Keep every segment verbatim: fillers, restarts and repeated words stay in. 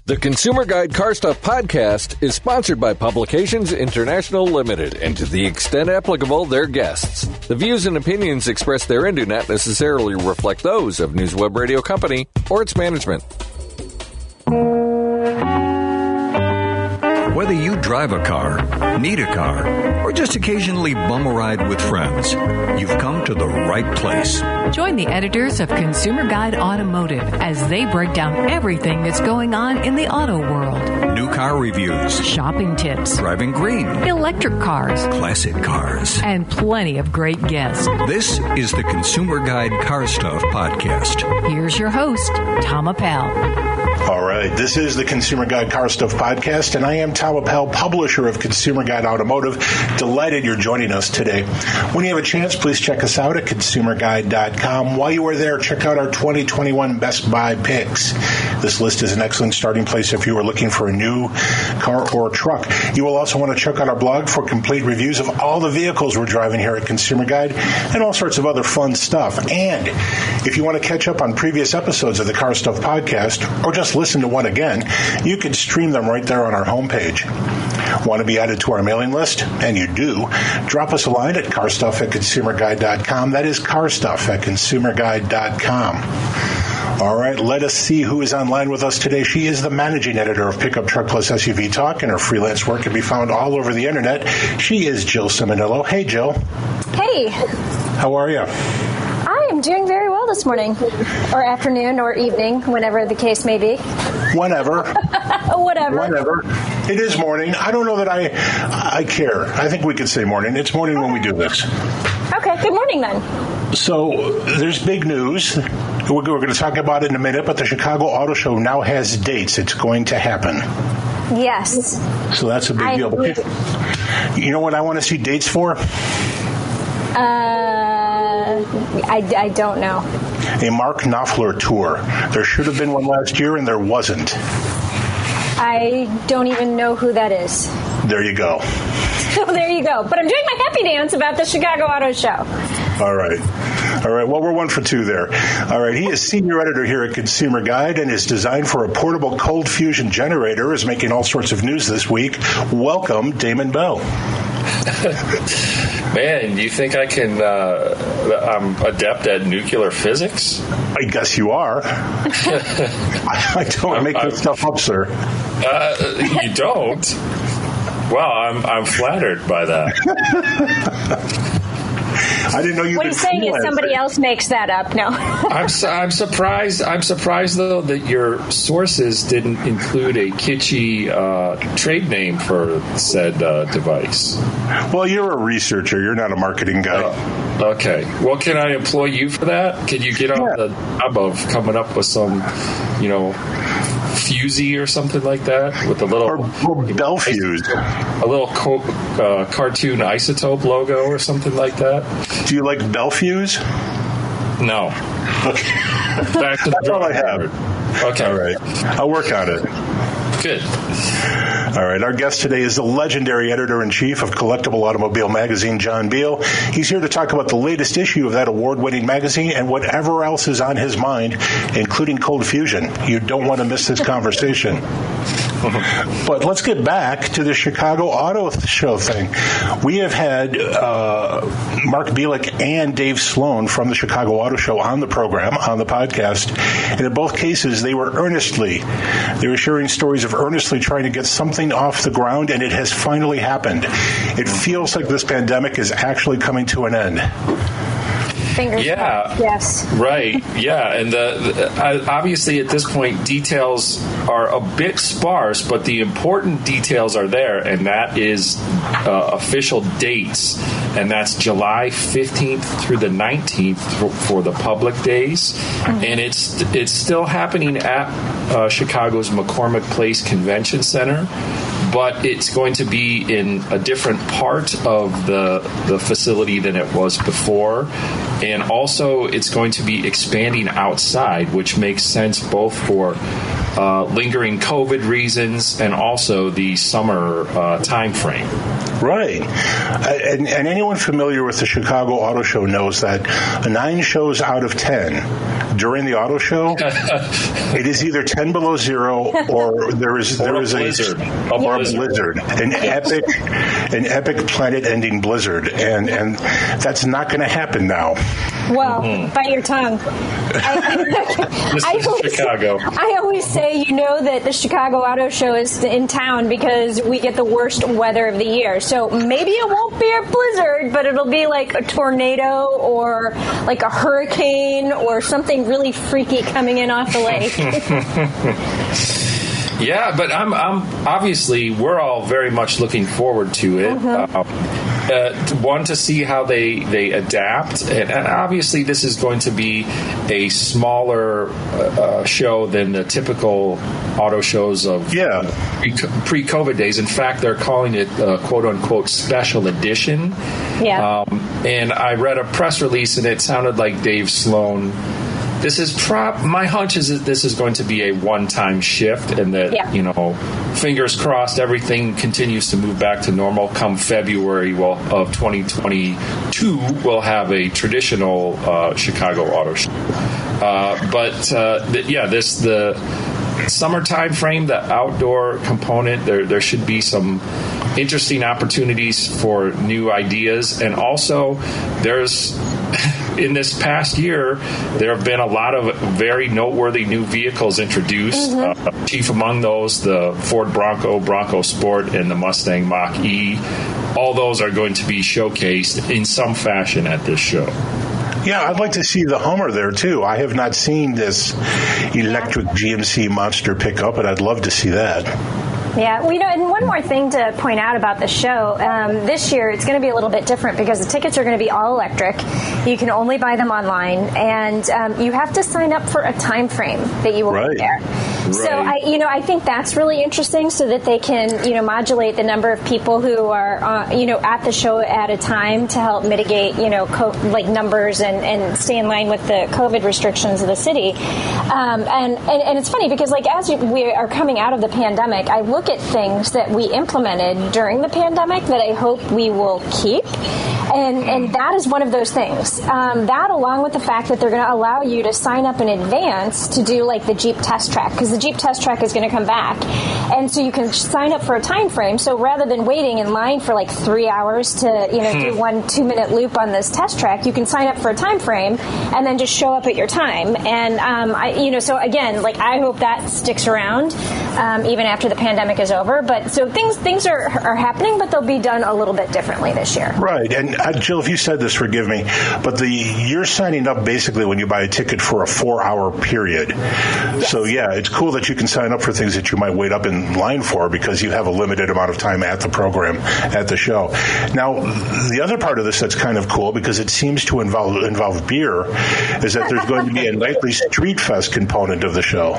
The Consumer Guide Car Stuff podcast is sponsored by Publications International Limited and to the extent applicable, their guests. The views and opinions expressed therein do not necessarily reflect those of News Web Radio Company or its management. Whether you drive a car, need a car, or just occasionally bum a ride with friends, you've come to the right place. Join the editors of Consumer Guide Automotive as they break down everything that's going on in the auto world. New car reviews, shopping tips, driving green, electric cars, classic cars, and plenty of great guests. This is the Consumer Guide Car Stuff podcast. Here's your host, Tom Appel. All right, this is the Consumer Guide Car Stuff podcast, and I am Tom Appel, publisher of Consumer Guide Automotive. Delighted you're joining us today. When you have a chance, please check us out at consumer guide dot com. While you are there, check out our twenty twenty-one Best Buy picks. This list is an excellent starting place if you are looking for a new car or truck. You will also want to check out our blog for complete reviews of all the vehicles we're driving here at Consumer Guide and all sorts of other fun stuff. And if you want to catch up on previous episodes of the Car Stuff podcast or just listen to one again, you can stream them right there on our homepage. Want to be added to our mailing list? And you do. Drop us a line at carstuff at consumer guide dot com. That is carstuff at consumer guide dot com. All right, let us see who is online with us today. She is the managing editor of Pickup Truck Plus S U V Talk, and her freelance work can be found all over the internet. She is Jill Ciminillo. Hey, Jill. Hey. How are you? I am doing very well this morning, or afternoon, or evening, whenever the case may be. Whenever. Whatever. Whenever. It is morning. I don't know that I I care. I think we could say morning. It's morning when we do this. Okay, good morning then. So there's big news. We're, we're going to talk about it in a minute, but the Chicago Auto Show now has dates. It's going to happen. Yes. So that's a big I, deal. But you know what I want to see dates for? Uh, I, I don't know. A Mark Knopfler tour. There should have been one last year, and there wasn't. I don't even know who that is. There you go. So there you go. But I'm doing my happy dance about the Chicago Auto Show. All right. All right. Well, we're one for two there. All right. He is senior editor here at Consumer Guide, and his design for a portable cold fusion generator is making all sorts of news this week. Welcome, Damon Bell. Man, you think I can, uh, I'm adept at nuclear physics? I guess you are. I, I don't make this stuff up, sir. Uh, you don't? Well, I'm I'm flattered by that. I didn't know you. What he's saying is somebody else makes that up. No. I'm su- I'm surprised. I'm surprised though that your sources didn't include a kitschy uh, trade name for said uh, device. Well, you're a researcher. You're not a marketing guy. Uh, okay. Well, can I employ you for that? Can you get on yeah. the job of coming up with some, you know, Fusey or something like that with a little or, or Bell Fuse, a little co- uh, cartoon isotope logo or something like that? Do you like Bell Fuse? No. Okay. Back to the That's all I have. Okay. All right. I'll work on it. Good. All right. Our guest today is the legendary editor-in-chief of Collectible Automobile Magazine, John Beal. He's here to talk about the latest issue of that award-winning magazine and whatever else is on his mind, including cold fusion. You don't want to miss this conversation. But let's get back to the Chicago Auto Show thing. We have had uh, Mark Bielik and Dave Sloan from the Chicago Auto Show on the program, on the podcast. And in both cases, they were earnestly, they were sharing stories of earnestly trying to get something off the ground, and it has finally happened. It feels like this pandemic is actually coming to an end. Fingers yeah. crossed. Yes. Right. Yeah. And the, the, obviously at this point, details are a bit sparse, but the important details are there, and that is uh, official dates. And that's July fifteenth through the nineteenth for, for the public days. Mm-hmm. And it's it's still happening at uh, Chicago's McCormick Place Convention Center. But it's going to be in a different part of the the facility than it was before. And also, it's going to be expanding outside, which makes sense both for uh, lingering COVID reasons and also the summer uh, time frame. Right. And, and anyone familiar with the Chicago Auto Show knows that nine shows out of ten during the auto show, it is either ten below zero or there is there or is a blizzard, a, a or blizzard. a blizzard, an epic, an epic planet-ending blizzard, and and that's not going to happen now. Well, Mm-hmm. bite your tongue. I, This I is always, Chicago. I always say, you know, that the Chicago Auto Show is in town because we get the worst weather of the year. So maybe it won't be a blizzard, but it'll be like a tornado or like a hurricane or something really freaky coming in off the lake. Yeah, but I'm, I'm obviously we're all very much looking forward to it. Mm-hmm. Uh, uh, one, to see how they they adapt, and, and obviously this is going to be a smaller uh, show than the typical auto shows of Yeah. pre- pre-COVID days. In fact, they're calling it uh, "quote unquote" special edition. Yeah. Um, and I read a press release, and it sounded like Dave Sloan. This is prop. My hunch is that this is going to be a one-time shift, and that Yeah. you know, fingers crossed, everything continues to move back to normal. Come February, well, of twenty twenty-two, we'll have a traditional uh, Chicago Auto Show. Uh, but uh, th- yeah, this the summertime frame, the outdoor component. There, there should be some interesting opportunities for new ideas, and also there's. In this past year, there have been a lot of very noteworthy new vehicles introduced. Mm-hmm. Uh, chief among those, the Ford Bronco, Bronco Sport, and the Mustang Mach-E. All those are going to be showcased in some fashion at this show. Yeah, I'd like to see the Hummer there, too. I have not seen this electric G M C monster pickup, but I'd love to see that. Yeah, well, you know, and one more thing to point out about the show. Um, this year, it's going to be a little bit different because the tickets are going to be all electric. You can only buy them online, and um, you have to sign up for a time frame that you will Right. be there. So, I, you know, I think that's really interesting, so that they can, you know, modulate the number of people who are, uh, you know, at the show at a time to help mitigate, you know, co- like numbers and, and stay in line with the COVID restrictions of the city. Um, and, and and it's funny because, like, as we are coming out of the pandemic, I look at things that we implemented during the pandemic that I hope we will keep. And and that is one of those things. Um, that, along with the fact that they're going to allow you to sign up in advance to do like the Jeep test track, because the Jeep test track is going to come back, and so you can sign up for a time frame. So rather than waiting in line for like three hours to you know do one two minute loop on this test track, you can sign up for a time frame and then just show up at your time. And um, I you know so again, like I hope that sticks around um, even after the pandemic is over. But so things things are are happening, but they'll be done a little bit differently this year. Right. And uh, Jill, if you said this, forgive me, but the you're signing up basically when you buy a ticket for a four-hour period. Yes. So, yeah, it's cool that you can sign up for things that you might wait up in line for because you have a limited amount of time at the program, at the show. Now, the other part of this that's kind of cool, because it seems to involve involve beer, is that there's going to be a nightly street fest component of the show.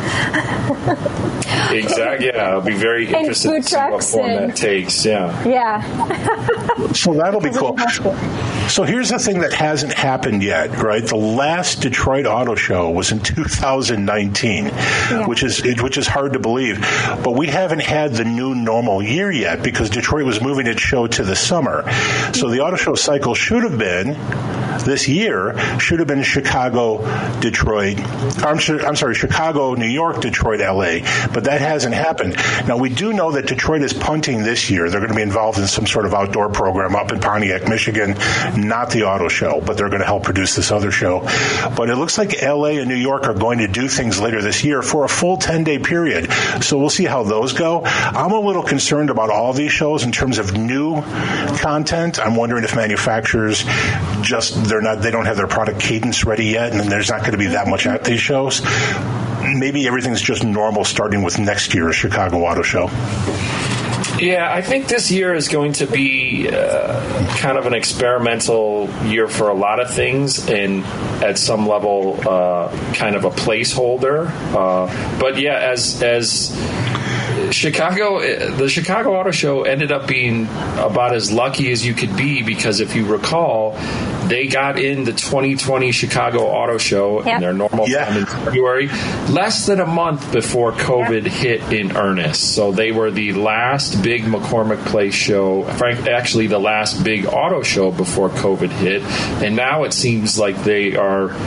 Exactly. Yeah, I'll be very And interested food to see what trucks form and- that takes. Yeah. Yeah. So that'll be cool. So here's the thing that hasn't happened yet, right? The last Detroit Auto Show was in two thousand nineteen, yeah. which is which is hard to believe. But we haven't had the new normal year yet because Detroit was moving its show to the summer. So the auto show cycle should have been this year should have been Chicago, Detroit. I'm, I'm sorry, Chicago, New York, Detroit, L A. But that hasn't happened. Now we do know that Detroit is punting this year. They're going to be involved in some sort of outdoor program up in Pontiac, Michigan. Not the auto show, but they're going to help produce this other show. But it looks like L A and New York are going to do things later this year for a full ten-day period. So we'll see how those go. I'm a little concerned about all these shows in terms of new content. I'm wondering if manufacturers just they're not they don't have their product cadence ready yet, and there's not going to be that much at these shows. Maybe everything's just normal starting with next year's Chicago Auto Show. Yeah, I think this year is going to be uh, kind of an experimental year for a lot of things, and at some level, uh, kind of a placeholder. Uh, but yeah, as as Chicago, the Chicago Auto Show ended up being about as lucky as you could be, because if you recall, they got in the twenty twenty Chicago Auto Show yep. in their normal yeah. time in February, less than a month before COVID yep. hit in earnest. So they were the last big McCormick Place show, frank, actually the last big auto show before COVID hit. And now it seems like they are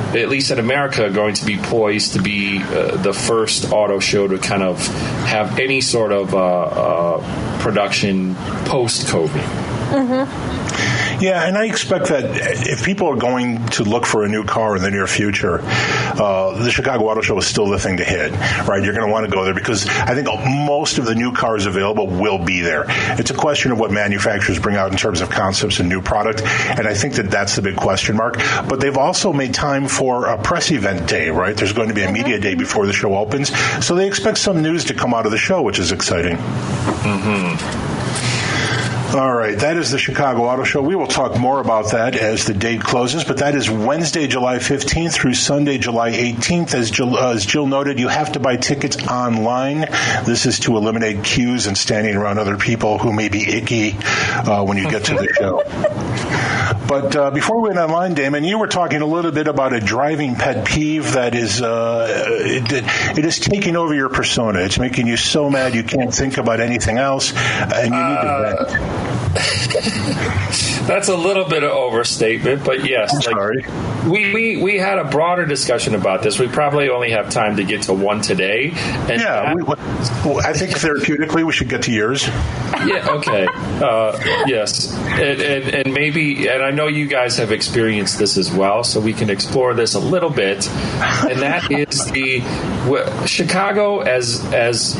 at least in America, going to be poised to be uh, the first auto show to kind of have any sort of uh, uh, production post-COVID. Mm-hmm. Yeah, and I expect that if people are going to look for a new car in the near future, uh, the Chicago Auto Show is still the thing to hit, right? You're going to want to go there because I think most of the new cars available will be there. It's a question of what manufacturers bring out in terms of concepts and new product, and I think that that's the big question mark. But they've also made time for a press event day, right? There's going to be a media day before the show opens, so they expect some news to come out of the show, which is exciting. Mm-hmm. All right, that is the Chicago Auto Show. We will talk more about that as the date closes, but that is Wednesday, July fifteenth through Sunday, July eighteenth. As Jill, uh, as Jill noted, you have to buy tickets online. This is to eliminate queues and standing around other people who may be icky uh, when you get to the show. But uh, before we went online, Damon, you were talking a little bit about a driving pet peeve that is uh, it, it is taking over your persona. It's making you so mad you can't think about anything else, and you need uh, to vent. That's a little bit of overstatement, but yes. I'm sorry. Like, we, we, we had a broader discussion about this. We probably only have time to get to one today. And yeah, that, we, well, I think therapeutically we should get to yours. Yeah, okay. Uh, yes. And, and, and maybe, and I know you guys have experienced this as well, so we can explore this a little bit. And that is the well, Chicago as as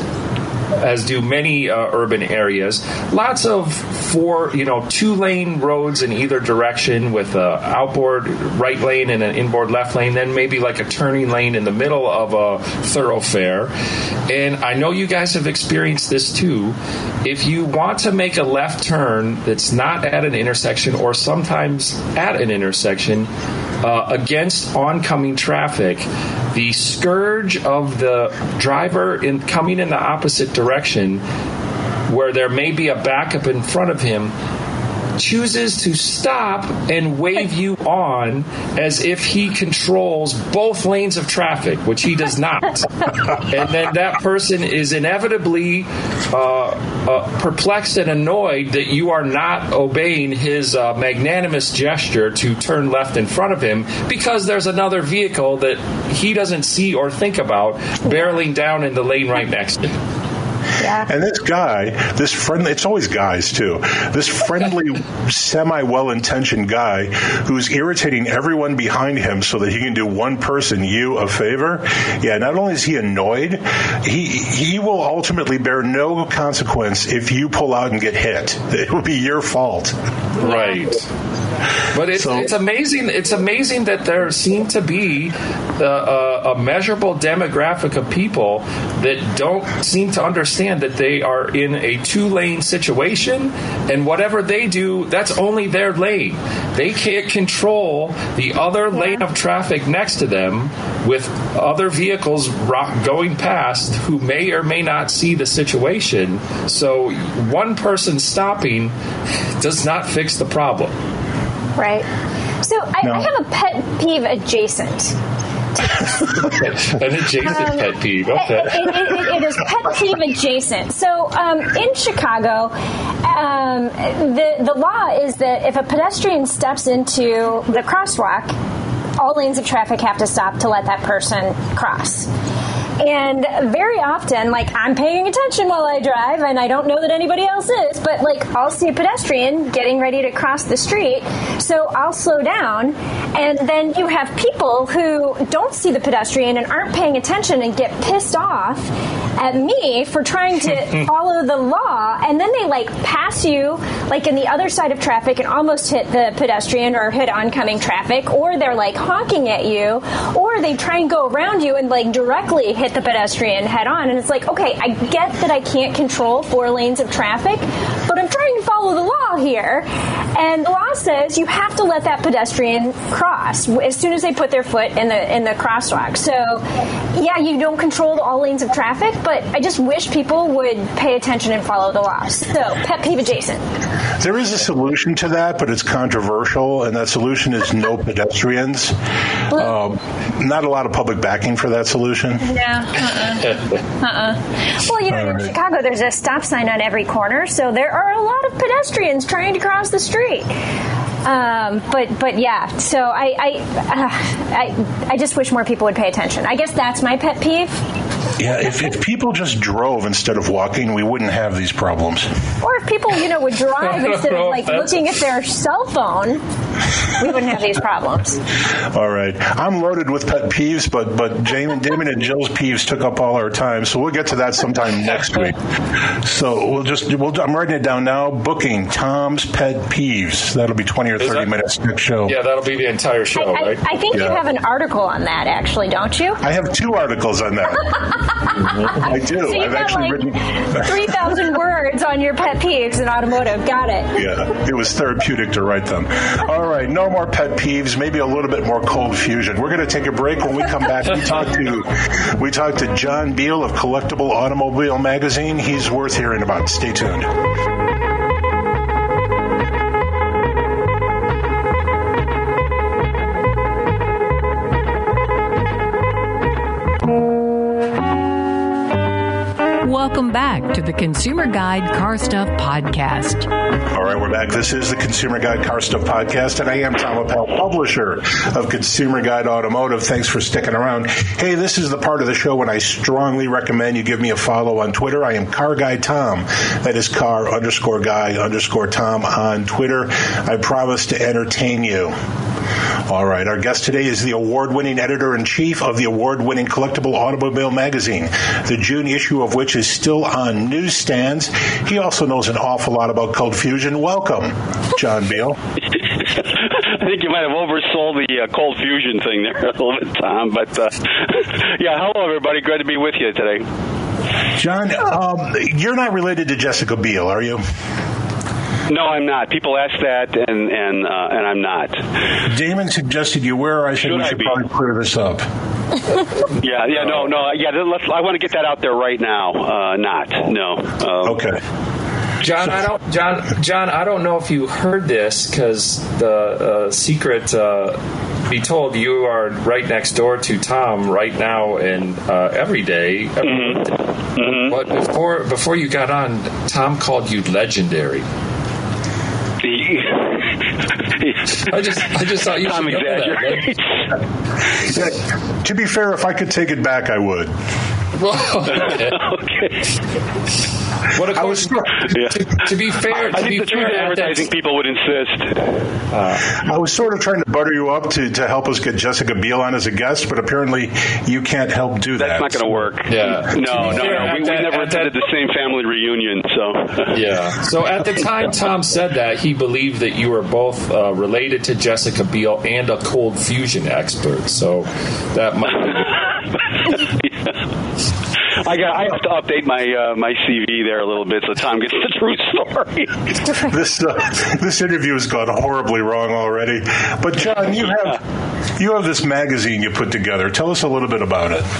as do many uh, urban areas. Lots of four, you know, two-lane roads in either direction with an outboard right lane and an inboard left lane, then maybe like a turning lane in the middle of a thoroughfare. And I know you guys have experienced this too. If you want to make a left turn that's not at an intersection or sometimes at an intersection, Uh, against oncoming traffic, the scourge of the driver in coming in the opposite direction, where there may be a backup in front of him, chooses to stop and wave you on as if he controls both lanes of traffic, which he does not. And then that person is inevitably uh, uh, perplexed and annoyed that you are not obeying his uh, magnanimous gesture to turn left in front of him because there's another vehicle that he doesn't see or think about barreling down in the lane right next to him. Yeah. And this guy, this friendly, it's always guys too, this friendly, semi-well-intentioned guy who's irritating everyone behind him so that he can do one person, you, a favor. Yeah, not only is he annoyed, he he will ultimately bear no consequence if you pull out and get hit. It will be your fault. Right. But it's, so, it's amazing. It's amazing that there seem to be uh, a, a measurable demographic of people that don't seem to understand that they are in a two-lane situation, and whatever they do, that's only their lane. They can't control the other yeah. lane of traffic next to them with other vehicles going past who may or may not see the situation. So one person stopping does not fix the problem. Right. So I, no. I have a pet peeve adjacent. An adjacent um, pet peeve. Okay. It, it, it, it is pet peeve adjacent. So um, in Chicago, um, the the law is that if a pedestrian steps into the crosswalk, all lanes of traffic have to stop to let that person cross. And very often, like, I'm paying attention while I drive, and I don't know that anybody else is, but, like, I'll see a pedestrian getting ready to cross the street, so I'll slow down, and then you have people who don't see the pedestrian and aren't paying attention and get pissed off at me for trying to follow the law, and then they, like, pass you, like, in the other side of traffic and almost hit the pedestrian or hit oncoming traffic, or they're, like, honking at you, or they try and go around you and, like, directly hit the pedestrian head on. And it's like, okay, I get that I can't control four lanes of traffic, but I'm trying to follow the law here. And the law says you have to let that pedestrian cross as soon as they put their foot in the in the crosswalk. So, yeah, you don't control all lanes of traffic, but I just wish people would pay attention and follow the laws. So, pet peeve adjacent. There is a solution to that, but it's controversial, and that solution is no pedestrians. Um, not a lot of public backing for that solution. No. Uh-uh. uh-uh. Well, you know, in right. Chicago, there's a stop sign on every corner, so there are a lot of pedestrians trying to cross the street. Um, but but yeah, so I I, uh, I I just wish more people would pay attention. I guess that's my pet peeve. Yeah, if, if people just drove instead of walking, we wouldn't have these problems. Or if people, you know, would drive instead of like looking at their cell phone, we wouldn't have these problems. All right, I'm loaded with pet peeves, but but Damon, Damon and Jill's peeves took up all our time, so we'll get to that sometime next week. So we'll just we'll, I'm writing it down now. Booking Tom's pet peeves. That'll be twenty or thirty that, minutes next show. Yeah, that'll be the entire show, I, right? I, I think yeah. you have an article on that, actually, don't you? I have two articles on that. I do. So you've I've got actually like written three thousand words on your pet peeves in automotive. Got it. Yeah, it was therapeutic to write them. All right, no more pet peeves. Maybe a little bit more cold fusion. We're going to take a break. When we come back, we talk to we talk to John Beal of Collectible Automobile Magazine. He's worth hearing about. Stay tuned. Welcome back to the Consumer Guide Car Stuff Podcast. All right, we're back. This is the Consumer Guide Car Stuff Podcast, and I am Tom Appel, publisher of Consumer Guide Automotive. Thanks for sticking around. Hey, this is the part of the show when I strongly recommend you give me a follow on Twitter. I am Car Guy Tom. That is car underscore guy underscore Tom on Twitter. I promise to entertain you. All right, our guest today is the award-winning editor-in-chief of the award-winning Collectible Automobile Magazine, the June issue of which is still on newsstands. He also knows an awful lot about cold fusion. Welcome, John Beal. I think you might have oversold the uh, cold fusion thing there a little bit, Tom. But, uh, yeah, hello, everybody. Good to be with you today. John, um, you're not related to Jessica Biel, are you? No, I'm not. People ask that, and and uh, and I'm not. Damon suggested you were. I said we should probably clear this up. yeah, yeah, no, no, yeah. Let's, I want to get that out there right now. Uh, not, no. Uh, okay. John, I don't. John, John, I don't know if you heard this because the uh, secret. Uh, be told you are right next door to Tom right now and uh, every day. Every mm-hmm. day. Mm-hmm. But before before you got on, Tom called you legendary. I just, I just thought you Tom should know exaggerates. that. Yeah, to be fair, if I could take it back, I would. Okay. What I was, yeah. to, to be fair, I to think be the fair, truth advertising that's, people would insist. Uh, I was sort of trying to butter you up to, to help us get Jessica Biel on as a guest, but apparently you can't help do That's that. That's not going to work. Yeah. No, no, fair, no. We, that, we never attended that, the same family reunion, so. Yeah. So at the time Tom said that, he believed that you were both uh, related to Jessica Biel and a cold fusion expert. So that might be I got. I have to update my uh, my C V there a little bit so Tom gets the true story. this uh, this interview has gone horribly wrong already. But John, you have you have this magazine you put together. Tell us a little bit about it.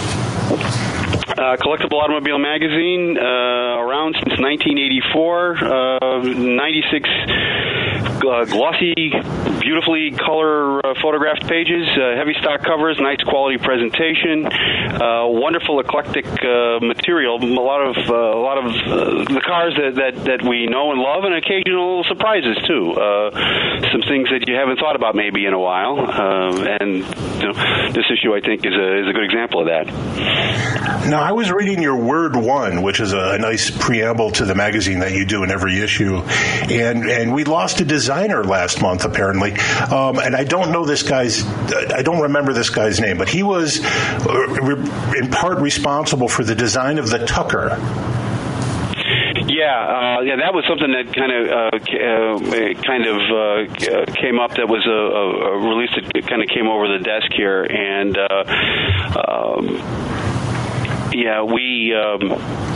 Uh, Collectible Automobile Magazine, uh, around since nineteen eighty-four, uh, ninety-six uh, glossy, beautifully color uh, photographed pages, uh, heavy stock covers, nice quality presentation, uh, wonderful eclectic uh, material, a lot of uh, a lot of uh, the cars that, that, that we know and love, and occasional surprises too. Uh, some things that you haven't thought about maybe in a while, uh, and you know, this issue I think is a is a good example of that. Now, I was reading your Word One, which is a nice preamble to the magazine that you do in every issue, and and we lost a designer last month apparently, um, and I don't know this guy's, I don't remember this guy's name, but he was in part responsible for the design of the Tucker. Yeah, uh, yeah, that was something that kind of uh, uh, kind of uh, came up. That was a, a release that kind of came over the desk here, and uh, um, yeah, we. Um,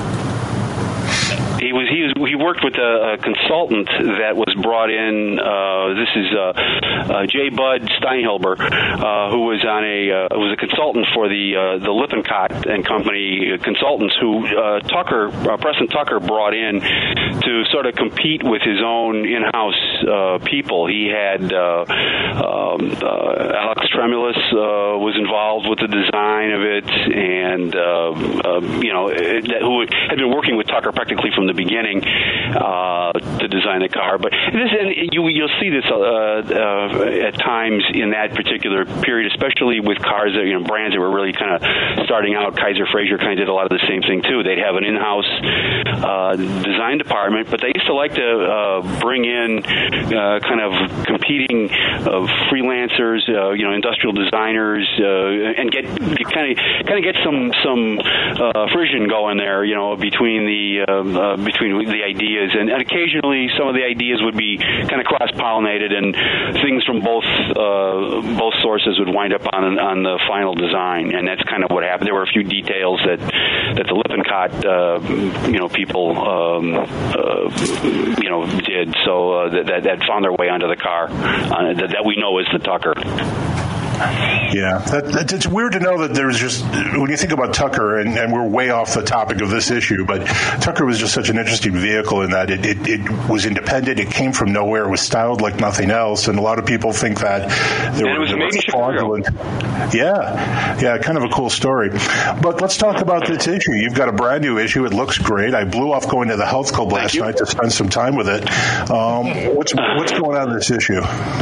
He was he was he worked with a, a consultant that was brought in. Uh, this is uh, uh, J. Bud Steinhilber, uh, who was on a uh, was a consultant for the uh, the Lippincott and Company consultants, who uh, Tucker uh, Preston Tucker brought in to sort of compete with his own in-house uh, people. He had uh, um, uh, Alex Tremulous uh, was involved with the design of it, and uh, uh, you know it, who had been working with Tucker practically from the the beginning uh, to design the car. But this, and you, you'll see this uh, uh, at times in that particular period, especially with cars that, you know, brands that were really kind of starting out. Kaiser Frazer kind of did a lot of the same thing too. They'd have an in-house uh, design department, but they used to like to uh, bring in uh, kind of competing uh, freelancers, uh, you know, industrial designers, uh, and get, get kind of kind of get some some uh, frisson going there, you know, between the uh, uh, between the ideas, and, and occasionally some of the ideas would be kind of cross-pollinated, and things from both uh, both sources would wind up on on the final design, and that's kind of what happened. There were a few details that that the Lippincott uh, you know people um, uh, you know did, so uh, that that found their way onto the car uh, that, that we know is the Tucker. Yeah, that, that, it's weird to know that there's just, when you think about Tucker, and, and we're way off the topic of this issue, but Tucker was just such an interesting vehicle in that it, it, it was independent, it came from nowhere, it was styled like nothing else, and a lot of people think that there and was, it was was fraudulent. Yeah, yeah, kind of a cool story. But let's talk about this issue. You've got a brand new issue. It looks great. I blew off going to the Health Club last night to spend some time with it. Um, what's what's going on in this issue?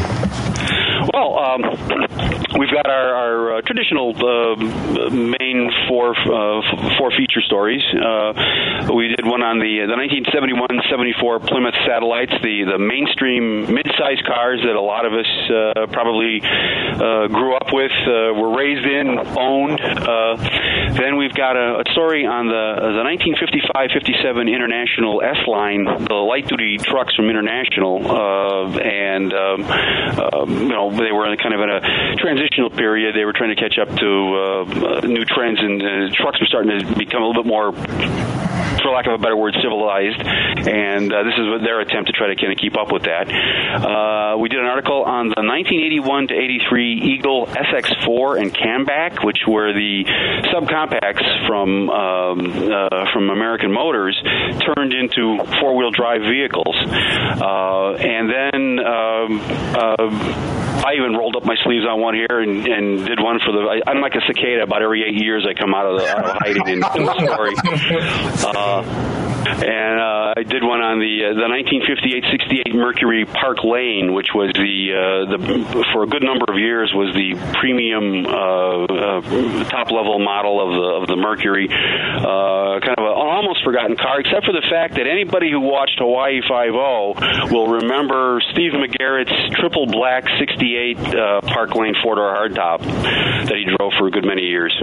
Well, um, we've got our, our uh, traditional uh, main four uh, four feature stories. Uh, we did one on the the nineteen seventy-one seventy-four Plymouth Satellites, the, the mainstream mid-size cars that a lot of us uh, probably uh, grew up with, uh, were raised in, owned. Uh, then we've got a, a story on the the nineteen fifty-five fifty-seven International S-Line, the light-duty trucks from International, uh, and um, uh, you know, they were kind of in a transitional period. They were trying to catch up to uh, new trends, and uh, trucks were starting to become a little bit more, for lack of a better word, civilized. And uh, this is their attempt to try to kind of keep up with that. Uh, we did an article on the nineteen eighty-one to eighty-three Eagle S X four and Camback, which were the subcompacts from um, uh, from American Motors turned into four-wheel drive vehicles. Uh, and then um, uh, I even rolled up my sleeves on one here and, and did one for the. I, I'm like a cicada. About every eight years, I come out of, the, out of hiding in, in the story. Uh, and uh, I did one on the uh, the nineteen fifty-eight sixty-eight Mercury Park Lane, which was the uh, the for a good number of years was the premium uh, uh, top level model of the of the Mercury. Uh, kind of an almost forgotten car, except for the fact that anybody who watched Hawaii Five-O will remember Steve McGarrett's triple black sixty-eight uh, Park Lane four-door hardtop that he drove for a good many years.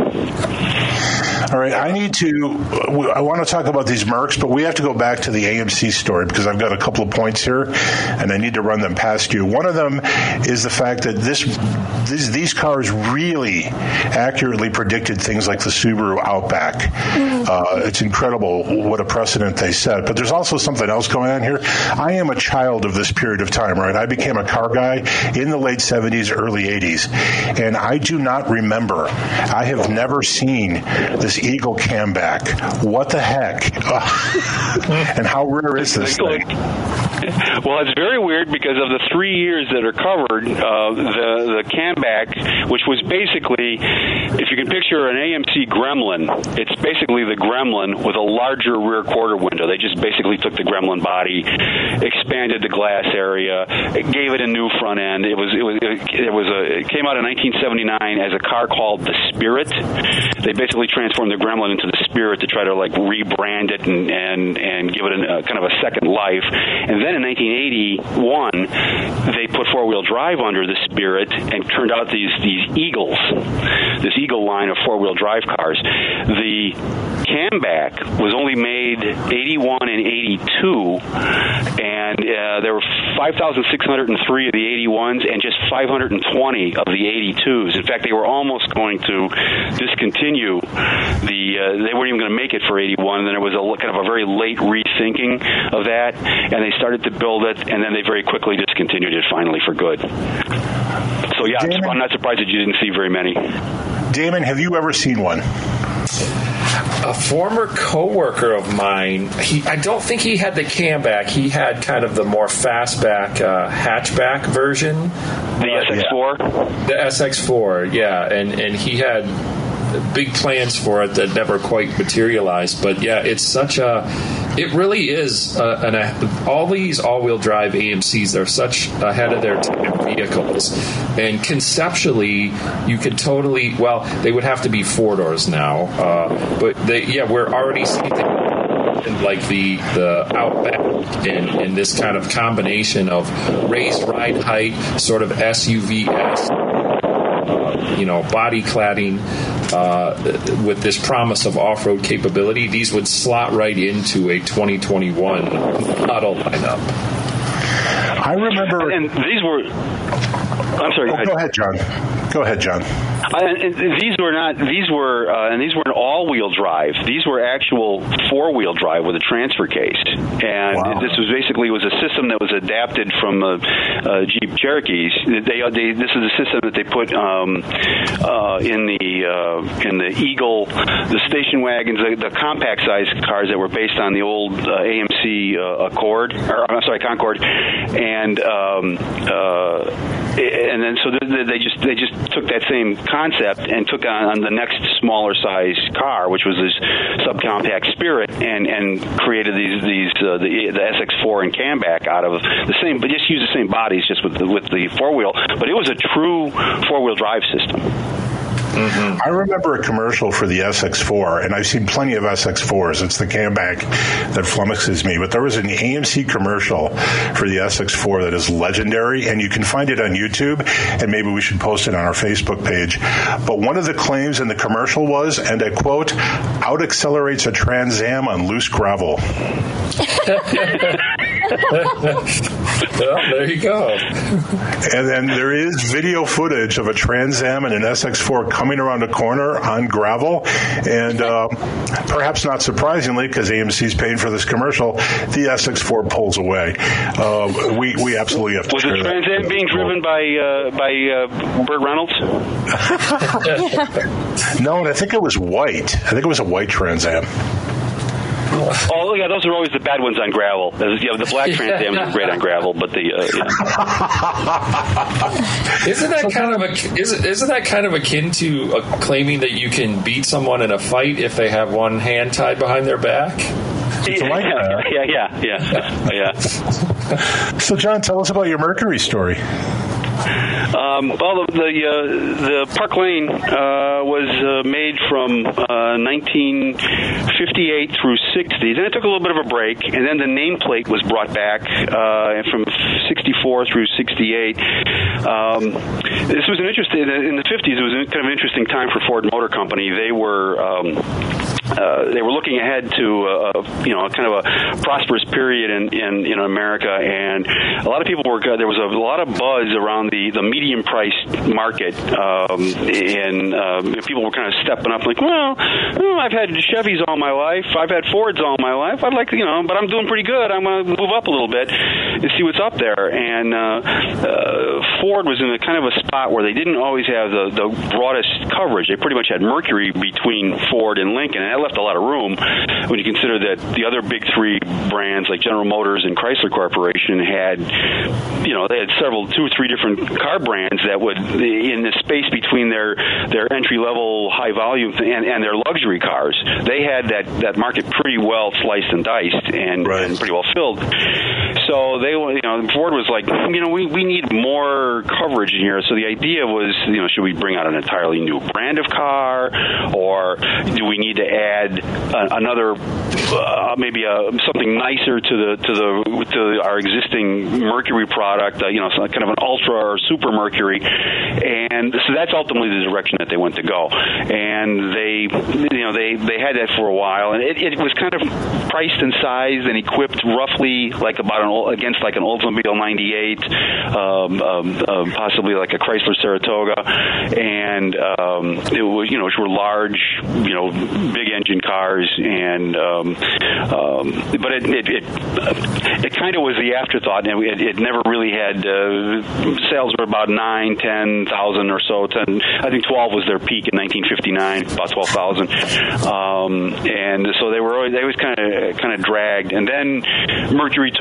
All right, I need to, I want to talk about these Mercs, but we have to go back to the A M C story because I've got a couple of points here, and I need to run them past you. One of them is the fact that this, these, these cars really accurately predicted things like the Subaru Outback. Uh, it's incredible what a precedent they set. But there's also something else going on here. I am a child of this period of time, right? I became a car guy in the late seventies, early eighties, and I do not remember, I have never seen this Eagle Camback. What the heck? And how rare is this thing? Well, it's very weird because of the three years that are covered. Uh, the the Camback, which was basically, if you can picture an A M C Gremlin, it's basically the Gremlin with a larger rear quarter window. They just basically took the Gremlin body, expanded the glass area, gave it a new front end. It was it was it was a it came out in nineteen seventy-nine as a car called the Spirit. They basically transformed the Gremlin into the Spirit to try to like rebrand it and and, and give it a, kind of a second life. And then in nineteen eighty-one, they put four-wheel drive under the Spirit and turned out these these Eagles, this Eagle line of four-wheel drive cars. The Camback was only made eighty-one and eighty-two, and uh, there were five thousand six hundred three of the eighty-ones and just five hundred twenty of the eighty-twos. In fact, they were almost going to discontinue the, uh, they weren't even going to make it for eighty-one, and then there was a kind of a very late rethinking of that, and they started to build it, and then they very quickly discontinued it finally for good. So yeah, Damon, I'm not surprised that you didn't see very many. Damon, have you ever seen one? A former coworker of mine, he, I don't think he had the Camback. He had kind of the more fastback uh, hatchback version. The S X four? The S X four, yeah. And, and he had big plans for it that never quite materialized. But yeah, it's such a It really is. Uh, an, uh, all these all-wheel drive A M Cs are such ahead of their time vehicles, and conceptually, you could totally. Well, they would have to be four doors now, uh, but they, yeah, we're already seeing things like the the Outback and, and this kind of combination of raised ride height, sort of S U V-esque. You know, body cladding uh, with this promise of off-road capability, these would slot right into a twenty twenty-one model lineup. I remember, and these were. I'm sorry. Oh, go ahead, John. Go ahead, John. Uh, and these were not. These were, uh, and these weren't all-wheel drive. These were actual four-wheel drive with a transfer case. And wow. This was basically was a system that was adapted from uh, uh, Jeep Cherokees. They, they, this is a system that they put um, uh, in the uh, in the Eagle, the station wagons, the, the compact-sized cars that were based on the old uh, A M C uh, Accord, or I'm sorry, Concorde, and um, uh, and then so they just they just took that same concept and took on, on the next smaller size car, which was this subcompact Spirit, and, and created these these uh, the the S X four and Camback out of the same, but just use the same bodies, just with the, with the four wheel. But it was a true four wheel drive system. Mm-hmm. I remember a commercial for the S X four, and I've seen plenty of S X fours. It's the Camback that flummoxes me. But there was an A M C commercial for the S X four that is legendary, and you can find it on YouTube, and maybe we should post it on our Facebook page. But one of the claims in the commercial was, and I quote, out-accelerates a Trans Am on loose gravel. Well, there you go. And then there is video footage of a Trans Am and an S X four coming around a corner on gravel, and uh, perhaps not surprisingly, because A M C's paying for this commercial, the S X four pulls away. Uh, we we absolutely have to. Was the Trans Am being driven by uh, by uh, Burt Reynolds? No, and I think it was white. I think it was a white Trans Am. Oh yeah, those are always the bad ones on gravel. You know, the black Trans Am is great on gravel, but the uh, yeah. isn't that kind of a isn't, isn't that kind of akin to uh, claiming that you can beat someone in a fight if they have one hand tied behind their back? Yeah, yeah, yeah, yeah, yeah. So, John, tell us about your Mercury story. Um, well, the the, uh, the Park Lane uh, was uh, made from uh, nineteen fifty-eight through sixties, and it took a little bit of a break, and then the nameplate was brought back uh, from sixty-four through sixty-eight. Um, this was an interesting, in the fifties, it was kind of an interesting time for Ford Motor Company. They were um, uh, they were looking ahead to uh, you know kind of a prosperous period in, in, in America, and a lot of people were there was a lot of buzz around the, the medium priced market, um, and um, people were kind of stepping up like, well, oh, I've had Chevys all my life, I've had Fords all my life, I'd like, you know, but I'm doing pretty good, I'm going to move up a little bit and see what's up there. And uh, uh, Ford was in a kind of a spot where they didn't always have the, the broadest coverage. They pretty much had Mercury between Ford and Lincoln, and that left a lot of room when you consider that the other big three brands like General Motors and Chrysler Corporation had, you know, they had several, two or three different car brands that would, in the space between their their entry level high volume and, and their luxury cars, they had that, that market pretty well sliced and diced and, right. and pretty well filled. So they, you know, Ford was like, you know, we, we need more coverage in here. So the idea was, you know, should we bring out an entirely new brand of car, or do we need to add a, another, uh, maybe a, something nicer to the to the to our existing Mercury product, uh, you know, kind of an Ultra or Super Mercury, and so that's ultimately the direction that they went to go. And they, you know, they they had that for a while, and it, it was kind of priced and sized and equipped roughly like about an against like an Oldsmobile ninety-eight, um, um, um, possibly like a Chrysler Saratoga, and um, it was, you know, which were large, you know, big engine cars, and um, um, but it it it, it kind of was the afterthought, and it, it never really had uh, sales were about nine, ten thousand or so. Ten, I think twelve was their peak in nineteen fifty-nine, about twelve thousand, um, and so they were always, they always kind of kind of dragged. And then Mercury took a little bit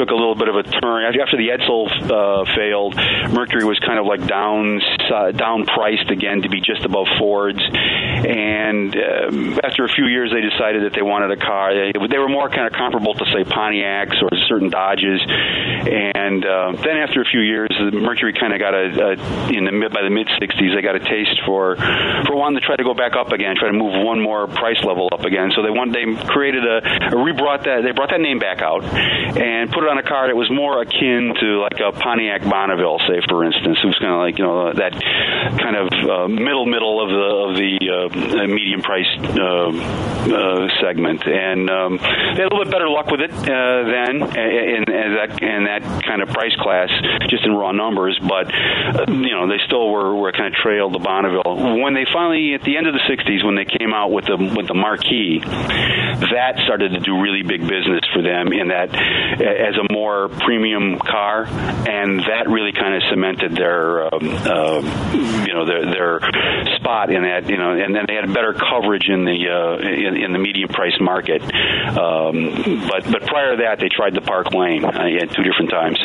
bit of a turn. After the Edsel uh, failed, Mercury was kind of like down, uh, down priced again to be just above Fords. And um, after a few years, they decided that they wanted a car. They, they were more kind of comparable to, say, Pontiacs or certain Dodges. And uh, then after a few years, Mercury kind of got a, a in the mid by the mid sixties, they got a taste for for wanting to try to go back up again, try to move one more price level up again. So they want they created a, a rebrought that they brought that name back out and put it on a car that was more akin to like a Pontiac Bonneville, say for instance. It was kind of like you know that kind of uh, middle middle of the of the uh, medium price uh, uh, segment, and um, they had a little bit better luck with it uh, then in, in that in that kind of price class, just in raw numbers. But uh, you know they still were, were kind of trailed the Bonneville. When they finally at the end of the sixties, when they came out with the with the Marquis, that started to do really big business for them in that as a more premium car, and that really kind of cemented their um, uh, you know their their spot in that you know, and then they had better coverage in the uh, in, in the medium price market. Um, but but prior to that, they tried the Park Lane uh, at two different times.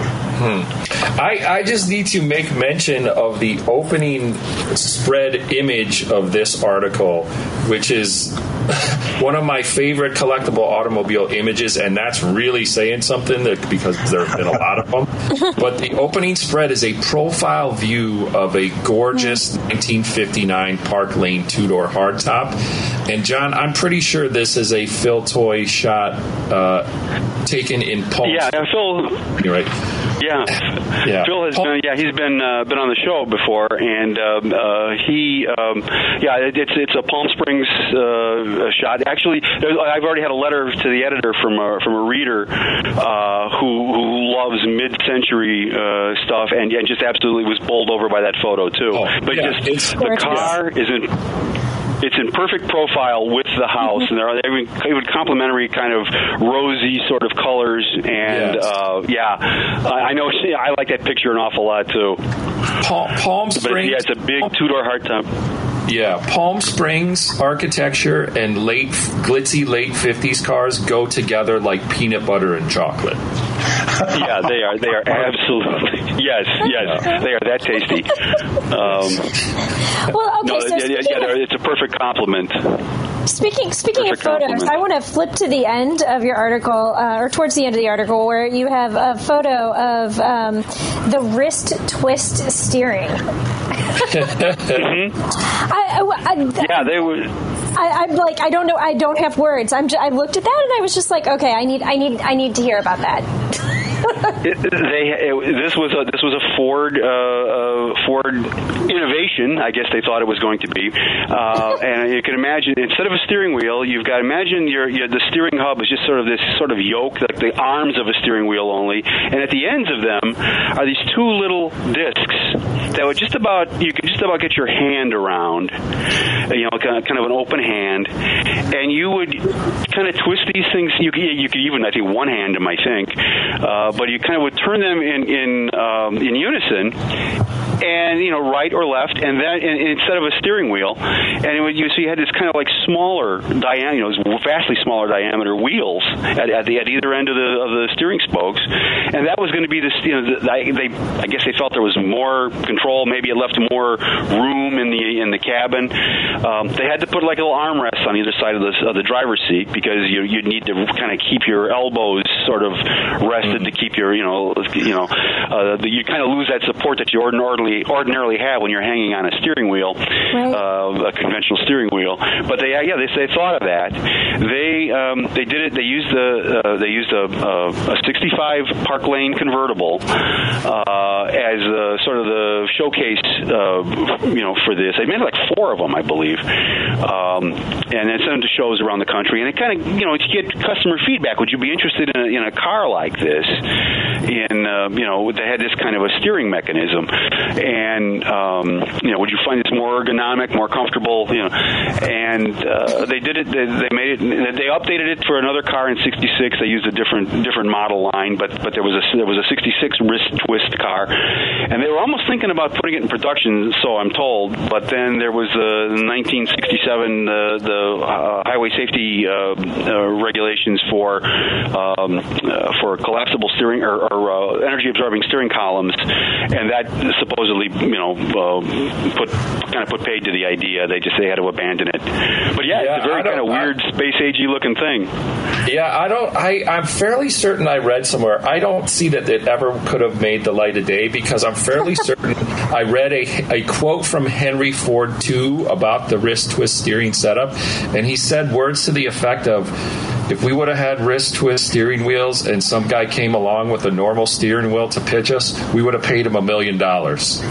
Hmm. I, I just need to make mention of the opening spread image of this article, which is one of my favorite collectible automobile images, and that's really saying something that, because there have been a lot of them. But the opening spread is a profile view of a gorgeous nineteen fifty-nine Park Lane two-door hardtop. And, John, I'm pretty sure this is a Phil Toy shot uh, taken in Palm. Yeah, and Phil... You're right. Yeah. yeah, Phil has been. Yeah, he's been uh, been on the show before, and um, uh, he. Um, yeah, it, it's it's a Palm Springs uh, shot. Actually, I've already had a letter to the editor from a, from a reader uh, who who loves mid-century uh, stuff, and, and just absolutely was bowled over by that photo too. Oh, but yeah, just the car yeah. isn't. It's in perfect profile with the house, and they're even, even complementary kind of rosy sort of colors. And yes. uh, yeah, I know I like that picture an awful lot too. Palm, Palm Springs. But yeah, it's a big two-door hardtop. Yeah, Palm Springs architecture and late glitzy late fifties cars go together like peanut butter and chocolate. Yeah, they are. They are absolutely. Yes, yes, they are that tasty. Um, well, okay, no, so yeah, yeah, it's a perfect compliment. Speaking speaking perfect of photos, compliment. I want to flip to the end of your article, uh, or towards the end of the article, where you have a photo of um, the wrist twist steering. mm-hmm. I, I, I, yeah, they were. I, I'm like, I don't know, I don't have words. I'm. Just, I looked at that and I was just like, okay, I need, I need, I need to hear about that. it, they it, this was a this was a Ford uh, uh, Ford innovation, I guess they thought it was going to be, uh, and you can imagine instead of a steering wheel, you've got imagine your, your the steering hub is just sort of this sort of yoke, like the arms of a steering wheel only, and at the ends of them are these two little discs that would just about you could just about get your hand around, you know, kind of, kind of an open hand, and you would kind of twist these things. You could you could even I think one hand them, I think. Uh, but you kind of would turn them in in um, in unison, and you know right or left, and then and, instead of a steering wheel, and it would, you so you had this kind of like smaller diameter, you know, vastly smaller diameter wheels at, at the at either end of the of the steering spokes, and that was going to be this. You know, the, they I guess they felt there was more control, maybe it left more room in the in the cabin. Um, they had to put like a little armrest on either side of the of the driver's seat because you you'd need to kind of keep your elbows sort of rested to keep your, you know, you know, uh, the, you kind of lose that support that you ordinarily ordinarily have when you're hanging on a steering wheel, right. uh, a conventional steering wheel. But they, yeah, they, they thought of that. They um, they did it. They used the uh, they used a, a, a sixty-five Park Lane convertible uh, as a, sort of the showcase, uh, you know, for this. They made like four of them, I believe, um, and then sent them to shows around the country. And it kind of, you know, to get customer feedback. Would you be interested in a, in a car like this? In uh, you know, they had this kind of a steering mechanism, and um, you know, would you find this more ergonomic, more comfortable? You know, and uh, they did it. They, they made it. They updated it for another car in sixty-six. They used a different different model line, but but there was a there was a sixty-six wrist twist car, and they were almost thinking about putting it in production. So I'm told, but then there was uh, nineteen sixty-seven uh, the uh, highway safety uh, uh, regulations for um, uh, for collapsible steering or, or uh, energy absorbing steering columns, and that supposedly you know uh, put kind of put paid to the idea. They just they had to abandon it. But yeah, yeah it's a very kind of weird I, space agey looking thing. Yeah, I don't. I I'm fairly certain I read somewhere. I don't see that it ever could have made the light of day because I'm fairly certain I read a a quote from Henry Ford two about the wrist twist steering setup, and he said words to the effect of, if we would have had wrist twist steering wheels and some guy came along with a normal steering wheel to pitch us, we would have paid him a million dollars.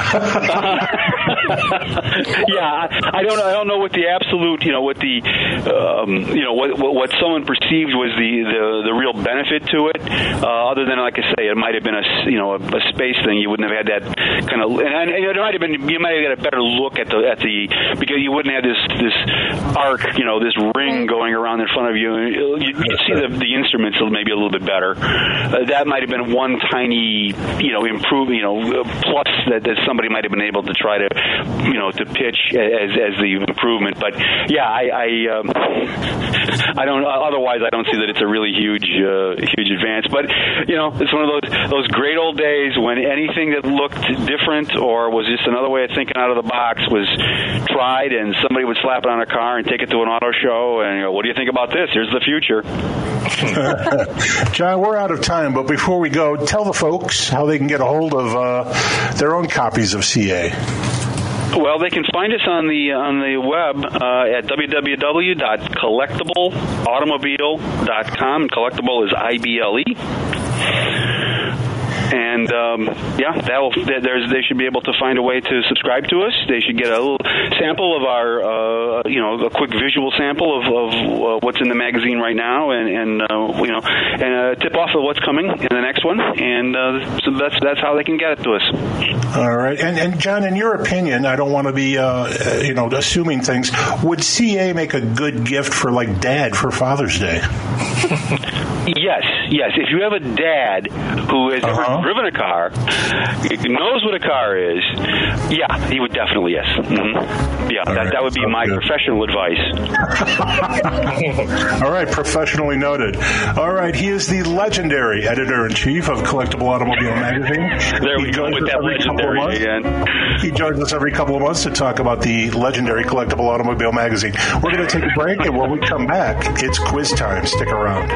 Yeah, I don't. I don't know what the absolute, you know, what the, um, you know, what, what what someone perceived was the, the, the real benefit to it. Uh, other than, like I say, it might have been a, you know, a, a space thing. You wouldn't have had that kind of, and, and it might have been. You might have got a better look at the at the because you wouldn't have this this arc, you know, this ring going around in front of you. You you'd see the the instruments maybe a little bit better. Uh, that might have been one tiny, you know, improve, you know, plus that, that somebody might have been able to try to, you know, to pitch as as the improvement. But yeah, I I, um, I don't. Otherwise, I don't see that it's a really huge uh, huge advance. But you know, it's one of those those great old days when anything that looked different or was just another way of thinking out of the box was tried, and somebody would slap it on a car and take it to an auto show and, you know, what do you think about this? Here's the future. John, we're out of time, but before we go, tell the folks how they can get a hold of uh, their own copies of C A. Well, they can find us on the on the web uh, at w w w dot collectible automobile dot com. Collectible is I B L E. And um, yeah, that'll, there's, they should be able to find a way to subscribe to us. They should get a little sample of our, uh, you know, a quick visual sample of, of uh, what's in the magazine right now, and, and uh, you know, and a tip off of what's coming in the next one. And uh, so that's that's how they can get it to us. All right. And, and John, in your opinion, I don't want to be, uh, you know, assuming things. Would C A make a good gift for like Dad for Father's Day? Yes, yes. If you have a dad who has uh-huh. ever driven a car, knows what a car is, yeah, he would definitely, yes. Mm-hmm. Yeah, that, right. that would be Sounds my good. professional advice. All right, professionally noted. All right, he is the legendary editor-in-chief of Collectible Automobile Magazine. There we go with that legendary again. He joins us every couple of months to talk about the legendary Collectible Automobile Magazine. We're going to take a break, and when we come back, it's quiz time. Stick around.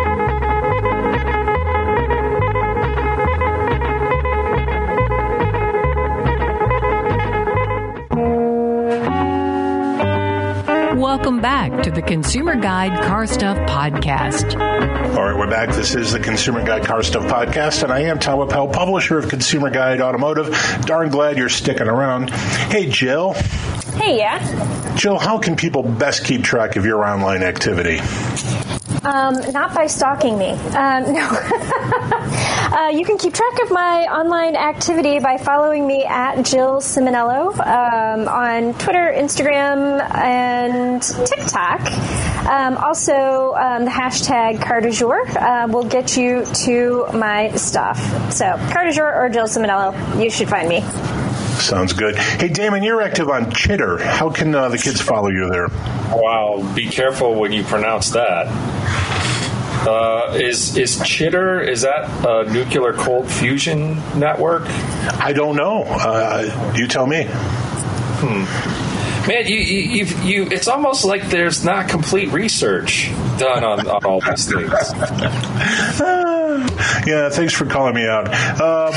Welcome back to the Consumer Guide Car Stuff Podcast. All right, we're back. This is the Consumer Guide Car Stuff Podcast, and I am Tom Appel, publisher of Consumer Guide Automotive. Darn glad you're sticking around. Hey, Jill. Hey, yeah? Jill, how can people best keep track of your online activity? Um, not by stalking me. Um, no. uh, you can keep track of my online activity by following me at Jill Ciminello um, on Twitter, Instagram, and TikTok. Um, also, um, the hashtag Car du Jour uh, will get you to my stuff. So, Car du Jour or Jill Ciminello, you should find me. Sounds good. Hey, Damon, you're active on Chitter. How can uh, the kids follow you there? Wow, be careful when you pronounce that. Uh, is is Chitter, is that a nuclear cold fusion network? I don't know. Uh, you tell me. Hmm. Man, you, you, you've, you, it's almost like there's not complete research done on, on all these things. Uh, yeah, thanks for calling me out. Um,